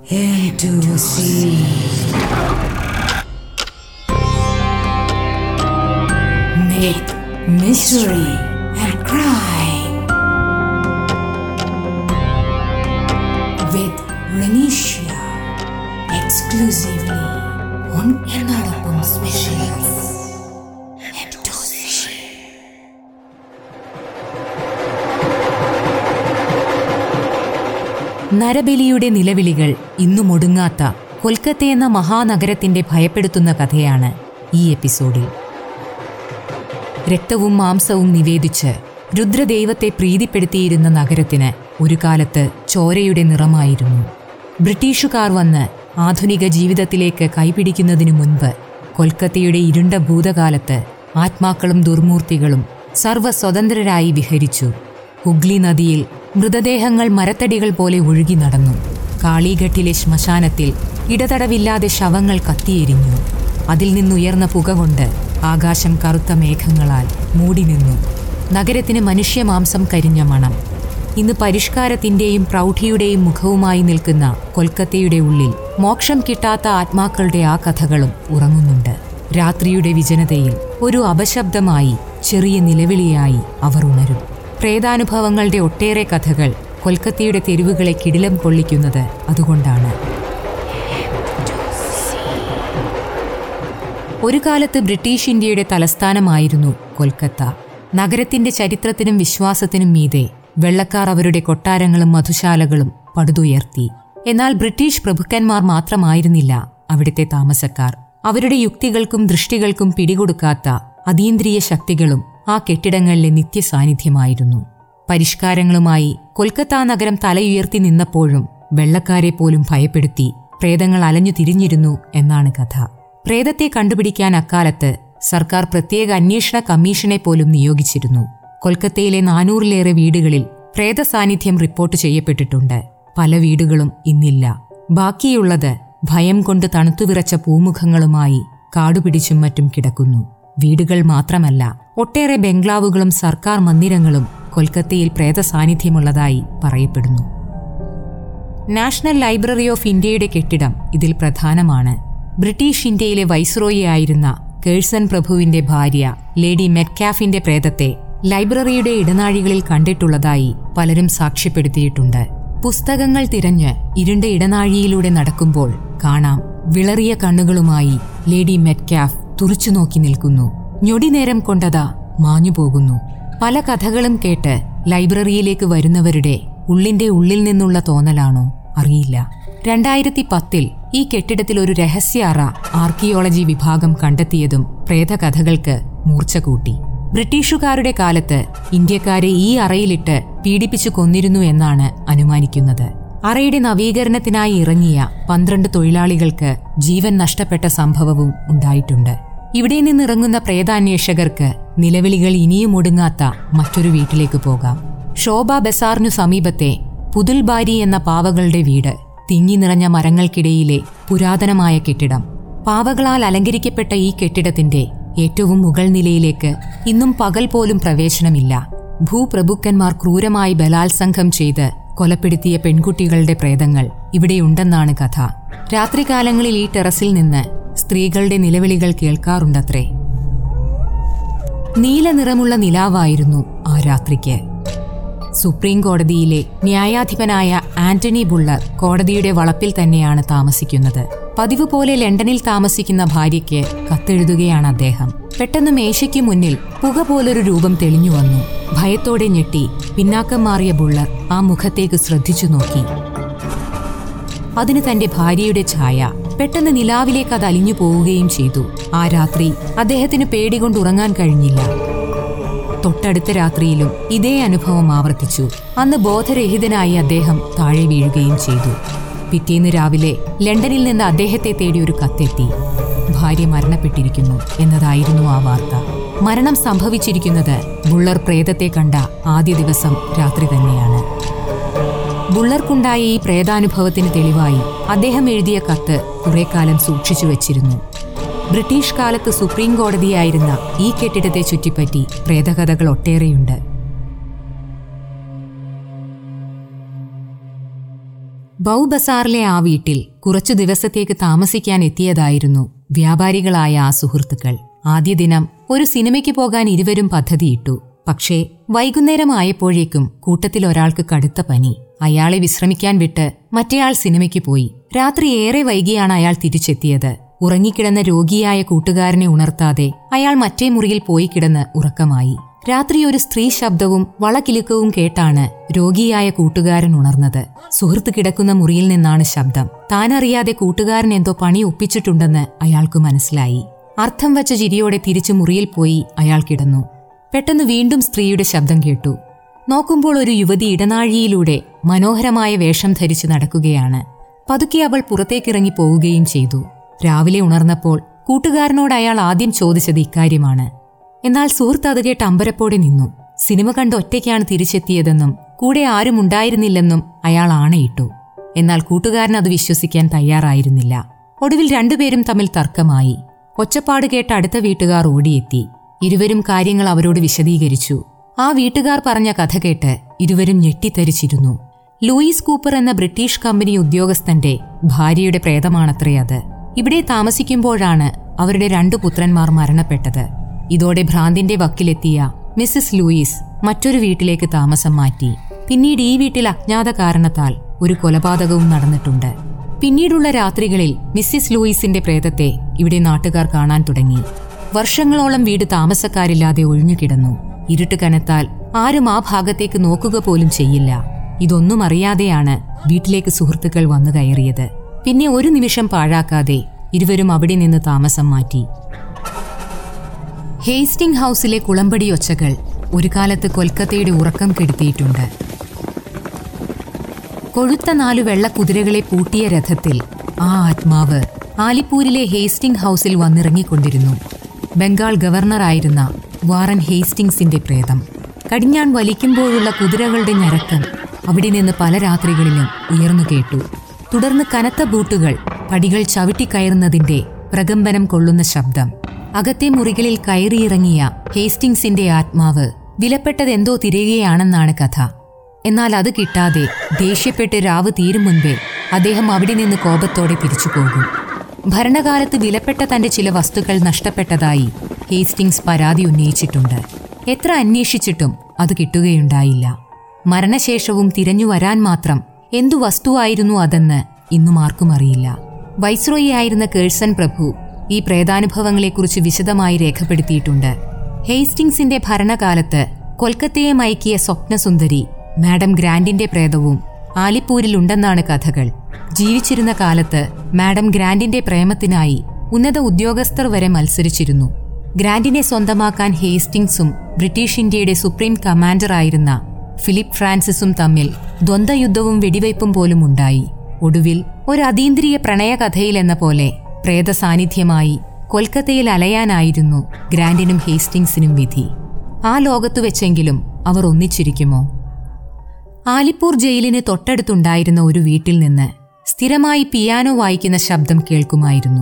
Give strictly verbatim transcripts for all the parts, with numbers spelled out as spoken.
into sea. Myth, mystery and crime with Renisha exclusively on Ennadopum Specials. Into sea. നരബലിയുടെ നിലവിളികൾ ഇന്നും ഒടുങ്ങാത്ത കൊൽക്കത്ത എന്ന മഹാനഗരത്തിന്റെ ഭയപ്പെടുത്തുന്ന കഥയാണ് ഈ എപ്പിസോഡിൽ. രക്തവും മാംസവും നിവേദിച്ച് രുദ്രദൈവത്തെ പ്രീതിപ്പെടുത്തിയിരുന്ന നഗരത്തിന് ഒരു കാലത്ത് ചോരയുടെ നിറമായിരുന്നു. ബ്രിട്ടീഷുകാർ വന്ന് ആധുനിക ജീവിതത്തിലേക്ക് കൈപിടിക്കുന്നതിനു മുൻപ് കൊൽക്കത്തയുടെ ഇരുണ്ട ഭൂതകാലത്ത് ആത്മാക്കളും ദുർമൂർത്തികളും സർവ്വസ്വതന്ത്രരായി വിഹരിച്ചു. ഹുഗ്ലി നദിയിൽ മൃതദേഹങ്ങൾ മരത്തടികൾ പോലെ ഒഴുകി നടന്നു. കാളിഘട്ടിലെ ശ്മശാനത്തിൽ ഇടതടവില്ലാതെ ശവങ്ങൾ കത്തിയെരിഞ്ഞു. അതിൽ നിന്നുയർന്ന പുക കൊണ്ട് ആകാശം കറുത്ത മേഘങ്ങളാൽ മൂടി നിന്നു. നഗരത്തിന് മനുഷ്യമാംസം കരിഞ്ഞ മണം. ഇന്ന് പരിഷ്കാരത്തിന്റെയും പ്രൗഢിയുടെയും മുഖവുമായി നിൽക്കുന്ന കൊൽക്കത്തയുടെ ഉള്ളിൽ മോക്ഷം കിട്ടാത്ത ആത്മാക്കളുടെ ആ കഥകളും ഉറങ്ങുന്നുണ്ട്. രാത്രിയുടെ വിജനതയിൽ ഒരു അപശബ്ദമായി, ചെറിയ നിലവിളിയായി അവർ ഉണരും. പ്രേതാനുഭവങ്ങളുടെ ഒട്ടേറെ കഥകൾ കൊൽക്കത്തയുടെ തെരുവുകളെ കിടിലം കൊള്ളിക്കുന്നത് അതുകൊണ്ടാണ്. ഒരു കാലത്ത് ബ്രിട്ടീഷ് ഇന്ത്യയുടെ തലസ്ഥാനമായിരുന്നു കൊൽക്കത്ത. നഗരത്തിന്റെ ചരിത്രത്തിനും വിശ്വാസത്തിനും മീതെ വെള്ളക്കാർ അവരുടെ കൊട്ടാരങ്ങളും മധുശാലകളും പടുതുയർത്തി. എന്നാൽ ബ്രിട്ടീഷ് പ്രഭുക്കന്മാർ മാത്രമായിരുന്നില്ല അവിടുത്തെ താമസക്കാർ. അവരുടെ യുക്തികൾക്കും ദൃഷ്ടികൾക്കും പിടികൊടുക്കാത്ത അതീന്ദ്രിയ ശക്തികളും ആ കെട്ടിടങ്ങളിലെ നിത്യസാന്നിധ്യമായിരുന്നു. പരിഷ്കാരങ്ങളുമായി കൊൽക്കത്ത നഗരം തലയുയർത്തി നിന്നപ്പോഴും വെള്ളക്കാരെ പോലും ഭയപ്പെടുത്തി പ്രേതങ്ങൾ അലഞ്ഞു തിരിഞ്ഞിരുന്നു എന്നാണ് കഥ. പ്രേതത്തെ കണ്ടുപിടിക്കാൻ അക്കാലത്ത് സർക്കാർ പ്രത്യേക അന്വേഷണ കമ്മീഷനെ പോലും നിയോഗിച്ചിരുന്നു. കൊൽക്കത്തയിലെ നാനൂറിലേറെ വീടുകളിൽ പ്രേത സാന്നിധ്യം റിപ്പോർട്ട് ചെയ്യപ്പെട്ടിട്ടുണ്ട്. പല വീടുകളും ഇന്നില്ല. ബാക്കിയുള്ളത് ഭയം കൊണ്ട് തണുത്തുവിറച്ച പൂമുഖങ്ങളുമായി കാടുപിടിച്ചും മറ്റും കിടക്കുന്നു. വീടുകൾ മാത്രമല്ല, ഒട്ടേറെ ബംഗ്ലാവുകളും സർക്കാർ മന്ദിരങ്ങളും കൊൽക്കത്തയിൽ പ്രേത സാന്നിധ്യമുള്ളതായി പറയപ്പെടുന്നു. നാഷണൽ ലൈബ്രറി ഓഫ് ഇന്ത്യയുടെ കെട്ടിടം ഇതിൽ പ്രധാനമാണ്. ബ്രിട്ടീഷ് ഇന്ത്യയിലെ വൈസ്രോയി ആയിരുന്ന കേഴ്സൺ പ്രഭുവിന്റെ ഭാര്യ ലേഡി മെറ്റ്കാഫിന്റെ പ്രേതത്തെ ലൈബ്രറിയുടെ ഇടനാഴികളിൽ കണ്ടിട്ടുള്ളതായി പലരും സാക്ഷ്യപ്പെടുത്തിയിട്ടുണ്ട്. പുസ്തകങ്ങൾ തിരഞ്ഞ് ഇരുണ്ട ഇടനാഴിയിലൂടെ നടക്കുമ്പോൾ കാണാം, വിളറിയ കണ്ണുകളുമായി ലേഡി മെറ്റ്കാഫ് തുറിച്ചുനോക്കി നിൽക്കുന്നു. ഞൊടിനേരം കൊണ്ടതാ മാഞ്ഞുപോകുന്നു. പല കഥകളും കേട്ട് ലൈബ്രറിയിലേക്ക് വരുന്നവരുടെ ഉള്ളിന്റെ ഉള്ളിൽ നിന്നുള്ള തോന്നലാണോ അറിയില്ല. രണ്ടായിരത്തി പത്തിൽ ഈ കെട്ടിടത്തിൽ ഒരു രഹസ്യ അറ ആർക്കിയോളജി വിഭാഗം കണ്ടെത്തിയതും പ്രേതകഥകൾക്ക് മൂർച്ച കൂട്ടി. ബ്രിട്ടീഷുകാരുടെ കാലത്ത് ഇന്ത്യക്കാരെ ഈ അറയിലിട്ട് പീഡിപ്പിച്ചു കൊന്നിരുന്നു എന്നാണ് അനുമാനിക്കുന്നത്. അറയുടെ നവീകരണത്തിനായി ഇറങ്ങിയ പന്ത്രണ്ട് തൊഴിലാളികൾക്ക് ജീവൻ നഷ്ടപ്പെട്ട സംഭവവും ഉണ്ടായിട്ടുണ്ട്. ഇവിടെ നിന്നിറങ്ങുന്ന പ്രേതാന്വേഷകർക്ക് നിലവിളികൾ ഇനിയും ഒടുങ്ങാത്ത മറ്റൊരു വീട്ടിലേക്ക് പോകാം. ശോഭ ബസാറിനു സമീപത്തെ പുതുൽബാരി എന്ന പാവകളുടെ വീട്. തിങ്ങി നിറഞ്ഞ മരങ്ങൾക്കിടയിലെ പുരാതനമായ കെട്ടിടം. പാവകളാൽ അലങ്കരിക്കപ്പെട്ട ഈ കെട്ടിടത്തിന്റെ ഏറ്റവും മുകൾ നിലയിലേക്ക് ഇന്നും പകൽ പോലും പ്രവേശനമില്ല. ഭൂപ്രഭുക്കന്മാർ ക്രൂരമായി ബലാത്സംഗം ചെയ്ത് കൊലപ്പെടുത്തിയ പെൺകുട്ടികളുടെ പ്രേതങ്ങൾ ഇവിടെയുണ്ടെന്നാണ് കഥ. രാത്രികാലങ്ങളിൽ ഈ ടെറസിൽ നിന്ന് സ്ത്രീകളുടെ നിലവിളികൾ കേൾക്കാറുണ്ടത്രേ. നീല നിറമുള്ള നിലാവായിരുന്നു ആ രാത്രിക്ക്. സുപ്രീം കോടതിയിലെ ന്യായാധിപനായ ആന്റണി ബുള്ളർ കോടതിയുടെ വളപ്പിൽ തന്നെയാണ് താമസിക്കുന്നത്. പതിവ് പോലെ ലണ്ടനിൽ താമസിക്കുന്ന ഭാര്യയ്ക്ക് കത്തെഴുതുകയാണ് അദ്ദേഹം. പെട്ടെന്ന് മേശയ്ക്ക് മുന്നിൽ പുക പോലൊരു രൂപം തെളിഞ്ഞു വന്നു. ഭയത്തോടെ ഞെട്ടി പിന്നാക്കം മാറിയ ബുള്ളർ ആ മുഖത്തേക്ക് ശ്രദ്ധിച്ചു നോക്കി. അതിന് തന്റെ ഭാര്യയുടെ ഛായ. പെട്ടെന്ന് നിലാവിലേക്ക് അത് അലിഞ്ഞു പോവുകയും ചെയ്തു. ആ രാത്രി അദ്ദേഹത്തിന് പേടികൊണ്ട് ഉറങ്ങാൻ കഴിഞ്ഞില്ല. തൊട്ടടുത്ത രാത്രിയിലും ഇതേ അനുഭവം ആവർത്തിച്ചു. അന്ന് ബോധരഹിതനായി അദ്ദേഹം താഴെ വീഴുകയും ചെയ്തു. പിറ്റേന്ന് രാവിലെ ലണ്ടനിൽ നിന്ന് അദ്ദേഹത്തെ തേടി ഒരു കത്തെത്തി. ഭാര്യ മരണപ്പെട്ടിരിക്കുന്നു എന്നതായിരുന്നു ആ വാർത്ത. മരണം സംഭവിച്ചിരിക്കുന്നത് ബുള്ളർ പ്രേതത്തെ കണ്ട ആദ്യ ദിവസം രാത്രി തന്നെയാണ്. ബുള്ളർക്കുണ്ടായ ഈ പ്രേതാനുഭവത്തിന് തെളിവായി അദ്ദേഹം എഴുതിയ കത്ത് കുറെ കാലം സൂക്ഷിച്ചു വച്ചിരുന്നു. ബ്രിട്ടീഷ് കാലത്ത് സുപ്രീം കോടതിയായിരുന്ന ഈ കെട്ടിടത്തെ ചുറ്റിപ്പറ്റി പ്രേതകഥകൾ ഒട്ടേറെയുണ്ട്. ബൗ ബസാറിലെ ആ വീട്ടിൽ കുറച്ചു ദിവസത്തേക്ക് താമസിക്കാൻ എത്തിയതായിരുന്നു വ്യാപാരികളായ ആ സുഹൃത്തുക്കൾ. ആദ്യ ദിനം ഒരു സിനിമയ്ക്ക് പോകാൻ ഇരുവരും പദ്ധതിയിട്ടു. പക്ഷേ വൈകുന്നേരമായപ്പോഴേക്കും കൂട്ടത്തിൽ ഒരാൾക്ക് കടുത്ത പനി. അയാളെ വിശ്രമിക്കാൻ വിട്ട് മറ്റേയാൾ സിനിമയ്ക്ക് പോയി. രാത്രി ഏറെ വൈകിയാണ് അയാൾ തിരിച്ചെത്തിയത്. ഉറങ്ങിക്കിടന്ന രോഗിയായ കൂട്ടുകാരനെ ഉണർത്താതെ അയാൾ മറ്റേ മുറിയിൽ പോയി കിടന്ന് ഉറക്കമായി. രാത്രി ഒരു സ്ത്രീ ശബ്ദവും വളക്കിലുക്കവും കേട്ടാണ് രോഗിയായ കൂട്ടുകാരൻ ഉണർന്നത്. സുഹൃത്ത് കിടക്കുന്ന മുറിയിൽ നിന്നാണ് ശബ്ദം. താനറിയാതെ കൂട്ടുകാരൻ എന്തോ പണി ഒപ്പിച്ചിട്ടുണ്ടെന്ന് അയാൾക്ക് മനസ്സിലായി. അർത്ഥം വച്ച ചിരിയോടെ തിരിച്ചു മുറിയിൽ പോയി അയാൾ കിടന്നു. പെട്ടെന്ന് വീണ്ടും സ്ത്രീയുടെ ശബ്ദം കേട്ടു. നോക്കുമ്പോൾ ഒരു യുവതി ഇടനാഴിയിലൂടെ മനോഹരമായ വേഷം ധരിച്ചു നടക്കുകയാണ്. പതുക്കെ അവൾ പുറത്തേക്കിറങ്ങി പോവുകയും ചെയ്തു. രാവിലെ ഉണർന്നപ്പോൾ കൂട്ടുകാരനോട് അയാൾ ആദ്യം ചോദിച്ചത് ഇക്കാര്യമാണ്. എന്നാൽ സുഹൃത്ത് അത് കേട്ട് അമ്പരപ്പോടെ നിന്നു. സിനിമ കണ്ട് ഒറ്റയ്ക്കാണ് തിരിച്ചെത്തിയതെന്നും കൂടെ ആരും ഉണ്ടായിരുന്നില്ലെന്നും അയാൾ ആണയിട്ടു. എന്നാൽ കൂട്ടുകാരൻ അത് വിശ്വസിക്കാൻ തയ്യാറായിരുന്നില്ല. ഒടുവിൽ രണ്ടുപേരും തമ്മിൽ തർക്കമായി. ഒച്ചപ്പാട് കേട്ട് അടുത്ത വീട്ടുകാർ ഓടിയെത്തി. ഇരുവരും കാര്യങ്ങൾ അവരോട് വിശദീകരിച്ചു. ആ വീട്ടുകാർ പറഞ്ഞ കഥ കേട്ട് ഇരുവരും ഞെട്ടിത്തരിച്ചിരുന്നു. ലൂയിസ് കൂപ്പർ എന്ന ബ്രിട്ടീഷ് കമ്പനി ഉദ്യോഗസ്ഥന്റെ ഭാര്യയുടെ പ്രേതമാണത്രേ അത്. ഇവിടെ താമസിക്കുമ്പോഴാണ് അവരുടെ രണ്ടു പുത്രന്മാർ മരണപ്പെട്ടത്. ഇതോടെ ഭ്രാന്തിന്റെ വക്കിലെത്തിയ മിസ്സിസ് ലൂയിസ് മറ്റൊരു വീട്ടിലേക്ക് താമസം മാറ്റി. പിന്നീട് ഈ വീട്ടിൽ അജ്ഞാത കാരണത്താൽ ഒരു കൊലപാതകവും നടന്നിട്ടുണ്ട്. പിന്നീടുള്ള രാത്രികളിൽ മിസ്സിസ് ലൂയിസിന്റെ പ്രേതത്തെ ഇവിടെ നാട്ടുകാർ കാണാൻ തുടങ്ങി. വർഷങ്ങളോളം വീട് താമസക്കാരില്ലാതെ ഒഴിഞ്ഞുകിടന്നു. ഇരുട്ട് കനത്താൽ ആരും ആ ഭാഗത്തേക്ക് നോക്കുക പോലും ചെയ്യില്ല. ഇതൊന്നും അറിയാതെയാണ് വീട്ടിലേക്ക് സുഹൃത്തുക്കൾ വന്നു കയറിയത്. പിന്നെ ഒരു നിമിഷം പാഴാക്കാതെ ഇരുവരും അവിടെ നിന്ന് താമസം മാറ്റി. ഹേസ്റ്റിംഗ് ഹൗസിലെ കുളമ്പടി ഒച്ചകൾ ഒരു കാലത്ത് കൊൽക്കത്തയുടെ ഉറക്കം കെടുത്തിയിട്ടുണ്ട്. കൊഴുത്ത നാലു വെള്ളക്കുതിരകളെ പൂട്ടിയ രഥത്തിൽ ആ ആത്മാവ് ആലിപ്പൂരിലെ ഹേസ്റ്റിംഗ് ഹൗസിൽ വന്നിറങ്ങിക്കൊണ്ടിരുന്നു. ബംഗാൾ ഗവർണറായിരുന്ന വാറൻ ഹേസ്റ്റിംഗ്സിന്റെ പ്രേതം. കടിഞ്ഞാൺ വലിക്കുമ്പോഴുള്ള കുതിരകളുടെ ഞരക്കം അവിടെ നിന്ന് പല രാത്രികളിലും ഉയർന്നു കേട്ടു. തുടർന്ന് കനത്ത ബൂട്ടുകൾ പടികൾ ചവിട്ടിക്കയറുന്നതിന്റെ പ്രകമ്പനം കൊള്ളുന്ന ശബ്ദം. അകത്തെ മുറികളിൽ കയറിയിറങ്ങിയ ഹേസ്റ്റിംഗ്സിന്റെ ആത്മാവ് വിലപ്പെട്ടതെന്തോ തിരയുകയാണെന്നാണ് കഥ. എന്നാൽ അത് കിട്ടാതെ ദേഷ്യപ്പെട്ട് രാവ് തീരും മുൻപേ അദ്ദേഹം അവിടെ നിന്ന് കോപത്തോടെ തിരിച്ചു പോകും. ഭരണകാലത്ത് വിലപ്പെട്ട തന്റെ ചില വസ്തുക്കൾ നഷ്ടപ്പെട്ടതായി ഹേസ്റ്റിംഗ്സ് പരാതി ഉന്നയിച്ചിട്ടുണ്ട്. എത്ര അന്വേഷിച്ചിട്ടും അത് കിട്ടുകയുണ്ടായില്ല. മരണശേഷവും തിരഞ്ഞു വരാൻ മാത്രം എന്തു വസ്തുവായിരുന്നു അതെന്ന് ഇന്നും ആർക്കും അറിയില്ല. വൈസ്രോയി ആയിരുന്ന കേഴ്സൺ പ്രഭു ഈ പ്രേതാനുഭവങ്ങളെക്കുറിച്ച് വിശദമായി രേഖപ്പെടുത്തിയിട്ടുണ്ട്. ഹേസ്റ്റിംഗ്സിന്റെ ഭരണകാലത്ത് കൊൽക്കത്തയെ മയക്കിയ സ്വപ്നസുന്ദരി മാഡം ഗ്രാൻഡിന്റെ പ്രേതവും ആലിപ്പൂരിലുണ്ടെന്നാണ് കഥകൾ. ജീവിച്ചിരുന്ന കാലത്ത് മാഡം ഗ്രാൻഡിന്റെ പ്രേമത്തിനായി ഉന്നത ഉദ്യോഗസ്ഥർ വരെ മത്സരിച്ചിരുന്നു. ഗ്രാൻഡിനെ സ്വന്തമാക്കാൻ ഹേസ്റ്റിംഗ്സും ബ്രിട്ടീഷ് ഇന്ത്യയുടെ സുപ്രീം കമാൻഡറായിരുന്ന ഫിലിപ്പ് ഫ്രാൻസിസും തമ്മിൽ ദ്വന്ദ്വയുദ്ധവും വെടിവയ്പും പോലും ഉണ്ടായി. ഒടുവിൽ ഒരു അതീന്ദ്രിയ പ്രണയകഥയിലെന്ന പോലെ പ്രേത സാന്നിധ്യമായി കൊൽക്കത്തയിൽ അലയാനായിരുന്നു ഗ്രാൻഡിനും ഹേസ്റ്റിംഗ്സിനും വിധി. ആ ലോകത്തു വെച്ചെങ്കിലും അവർ ഒന്നിച്ചിരിക്കുമോ? ആലിപ്പൂർ ജയിലിന് തൊട്ടടുത്തുണ്ടായിരുന്ന ഒരു വീട്ടിൽ നിന്ന് സ്ഥിരമായി പിയാനോ വായിക്കുന്ന ശബ്ദം കേൾക്കുമായിരുന്നു.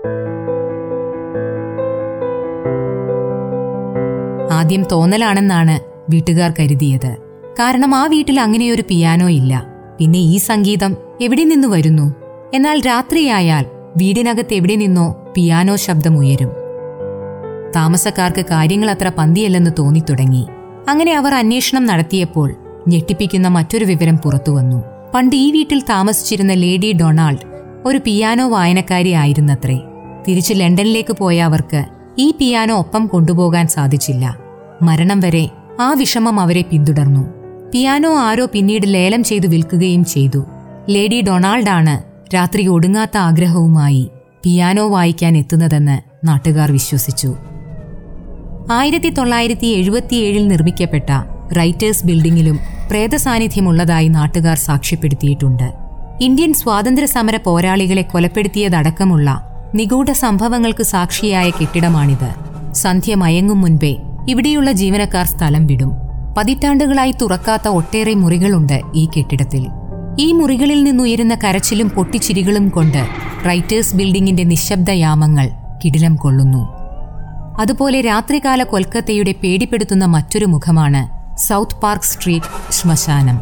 ആദ്യം തോന്നലാണെന്നാണ് വീട്ടുകാർ കരുതിയത്. കാരണം ആ വീട്ടിൽ അങ്ങനെയൊരു പിയാനോ ഇല്ല. പിന്നെ ഈ സംഗീതം എവിടെ നിന്നു വരുന്നു? എന്നാൽ രാത്രിയായാൽ വീടിനകത്ത് എവിടെ നിന്നോ പിയാനോ ശബ്ദം ഉയരും. താമസക്കാർക്ക് കാര്യങ്ങൾ അത്ര പന്തിയല്ലെന്ന് തോന്നിത്തുടങ്ങി. അങ്ങനെ അവർ അന്വേഷണം നടത്തിയപ്പോൾ ഞെട്ടിപ്പിക്കുന്ന മറ്റൊരു വിവരം പുറത്തുവന്നു. പണ്ട് ഈ വീട്ടിൽ താമസിച്ചിരുന്ന ലേഡി ഡൊണാൾഡ് ഒരു പിയാനോ വായനക്കാരി ആയിരുന്നത്രേ. തിരിച്ച് ലണ്ടനിലേക്ക് പോയ അവർക്ക് ഈ പിയാനോ ഒപ്പം കൊണ്ടുപോകാൻ സാധിച്ചില്ല. മരണം വരെ ആ വിഷമം അവരെ പിന്തുടർന്നു. പിയാനോ ആരോ പിന്നീട് ലേലം ചെയ്തു വിൽക്കുകയും ചെയ്തു. ലേഡി ഡൊണാൾഡാണ് രാത്രി ഒടുങ്ങാത്ത ആഗ്രഹവുമായി പിയാനോ വായിക്കാൻ എത്തുന്നതെന്ന് നാട്ടുകാർ വിശ്വസിച്ചു. ആയിരത്തി തൊള്ളായിരത്തി എഴുപത്തിയേഴിൽ നിർമ്മിക്കപ്പെട്ട റൈറ്റേഴ്സ് ബിൽഡിംഗിലും പ്രേതസാന്നിധ്യമുള്ളതായി നാട്ടുകാർ സാക്ഷ്യപ്പെടുത്തിയിട്ടുണ്ട്. ഇന്ത്യൻ സ്വാതന്ത്ര്യ സമര പോരാളികളെ കൊലപ്പെടുത്തിയതടക്കമുള്ള നിഗൂഢ സംഭവങ്ങൾക്ക് സാക്ഷിയായ കെട്ടിടമാണിത്. സന്ധ്യ മയങ്ങും മുൻപേ ഇവിടെയുള്ള ജീവനക്കാർ സ്ഥലം വിടും. പതിറ്റാണ്ടുകളായി തുറക്കാത്ത ഒട്ടേറെ മുറികളുണ്ട് ഈ കെട്ടിടത്തിൽ. ഈ മുറികളിൽ നിന്നുയരുന്ന കരച്ചിലും പൊട്ടിച്ചിരികളും കൊണ്ട് റൈറ്റേഴ്സ് ബിൽഡിംഗിന്റെ നിശബ്ദയാമങ്ങൾ കിടിലം കൊള്ളുന്നു. അതുപോലെ രാത്രികാല കൊൽക്കത്തയുടെ പേടിപ്പെടുത്തുന്ന മറ്റൊരു മുഖമാണ് സൗത്ത് പാർക്ക് സ്ട്രീറ്റ് ശ്മശാനം.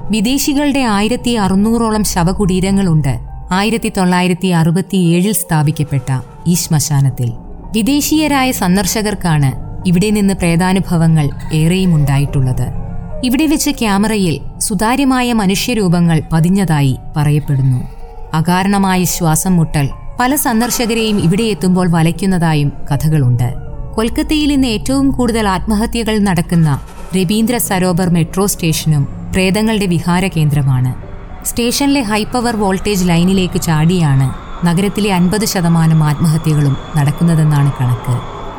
വിദേശികളുടെ ആയിരത്തി അറുന്നൂറോളം ശവകുടീരങ്ങളുണ്ട് ആയിരത്തി തൊള്ളായിരത്തി അറുപത്തിയേഴിൽ സ്ഥാപിക്കപ്പെട്ട ഈ ശ്മശാനത്തിൽ. വിദേശീയരായ സന്ദർശകർക്കാണ് ഇവിടെ നിന്ന് പ്രേതാനുഭവങ്ങൾ ഏറെയും ഉണ്ടായിട്ടുള്ളത്. ഇവിടെ വെച്ച് ക്യാമറയിൽ സുതാര്യമായ മനുഷ്യരൂപങ്ങൾ പതിഞ്ഞതായി പറയപ്പെടുന്നു. അകാരണമായ ശ്വാസം മുട്ടൽ പല സന്ദർശകരെയും ഇവിടെ എത്തുമ്പോൾ വലയ്ക്കുന്നതായും കഥകളുണ്ട്. കൊൽക്കത്തയിൽ ഇന്ന് ഏറ്റവും കൂടുതൽ ആത്മഹത്യകൾ നടക്കുന്ന രവീന്ദ്ര സരോവർ മെട്രോ സ്റ്റേഷനും പ്രേതങ്ങളുടെ വിഹാര കേന്ദ്രമാണ്. സ്റ്റേഷനിലെ ഹൈപവർ വോൾട്ടേജ് ലൈനിലേക്ക് ചാടിയാണ് നഗരത്തിലെ അൻപത് ശതമാനം ആത്മഹത്യകളും നടക്കുന്നതെന്നാണ് കണക്ക്.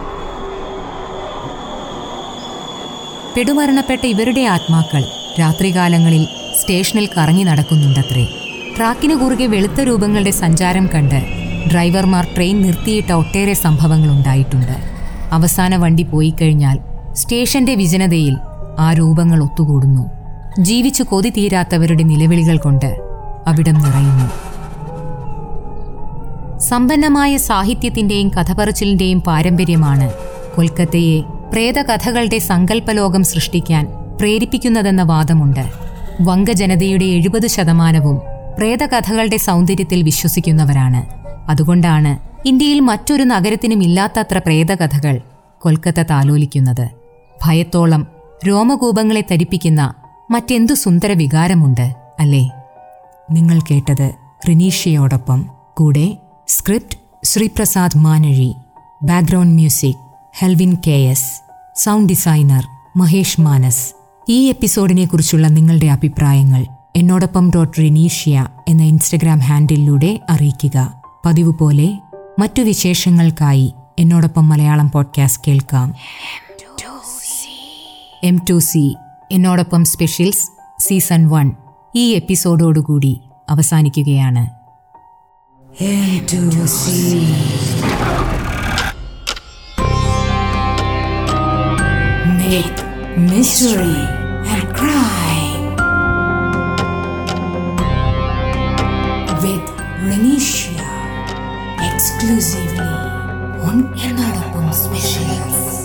പെടുമരണപ്പെട്ട ഇവരുടെ ആത്മാക്കൾ രാത്രികാലങ്ങളിൽ സ്റ്റേഷനിൽ കറങ്ങി നടക്കുന്നുണ്ടത്രേ. ട്രാക്കിനു കുറുകെ വെളുത്ത രൂപങ്ങളുടെ സഞ്ചാരം കണ്ട് ഡ്രൈവർമാർ ട്രെയിൻ നിർത്തിയിട്ട ഒട്ടേറെ സംഭവങ്ങൾ ഉണ്ടായിട്ടുണ്ട്. അവസാന വണ്ടി പോയി കഴിഞ്ഞാൽ സ്റ്റേഷന്റെ വിജനതയിൽ ആ രൂപങ്ങൾ ഒത്തുകൂടുന്നു. ജീവിച്ചു കൊതി തീരാത്തവരുടെ നിലവിളികൾ കൊണ്ട് അവിടം നിറയുന്നു. സമ്പന്നമായ സാഹിത്യത്തിന്റെയും കഥപറച്ചിലിന്റെയും പാരമ്പര്യമാണ് കൊൽക്കത്തയെ പ്രേതകഥകളുടെ സങ്കല്പലോകം സൃഷ്ടിക്കാൻ പ്രേരിപ്പിക്കുന്നതെന്ന വാദമുണ്ട്. വംഗജനതയുടെ എഴുപത് ശതമാനവും പ്രേതകഥകളുടെ സൗന്ദര്യത്തിൽ വിശ്വസിക്കുന്നവരാണ്. അതുകൊണ്ടാണ് ഇന്ത്യയിൽ മറ്റൊരു നഗരത്തിനും ഇല്ലാത്തത്ര പ്രേതകഥകൾ കൊൽക്കത്ത താലോലിക്കുന്നത്. ഭയത്തോളം രോമകൂപങ്ങളെ തരിപ്പിക്കുന്ന മറ്റെന്തു സുന്ദര വികാരമുണ്ട് അല്ലേ? നിങ്ങൾ കേട്ടത് റിനീഷയോടൊപ്പം. കൂടെ script Sreeprasad Manazhi, background music Helvin K S, sound designer Mahesh Manas. ഈ എപ്പിസോഡിനെ കുറിച്ചുള്ള നിങ്ങളുടെ അഭിപ്രായങ്ങൾ എന്നോടൊപ്പം ഡോട്ട് റിനീഷ്യ എന്ന ഇൻസ്റ്റഗ്രാം ഹാൻഡിലൂടെ അറിയിക്കുക. പതിവ് പോലെ മറ്റു വിശേഷങ്ങൾക്കായി എന്നോടൊപ്പം മലയാളം പോഡ്കാസ്റ്റ് കേൾക്കാം. എം ടു സി എന്നോടൊപ്പം സ്പെഷ്യൽസ് സീസൺ വൺ ഈ എപ്പിസോഡോടുകൂടി അവസാനിക്കുകയാണ്. Myth, mystery and crime with Renisha exclusively on എന്നോടൊപ്പം സ്പെഷ്യൽസ്.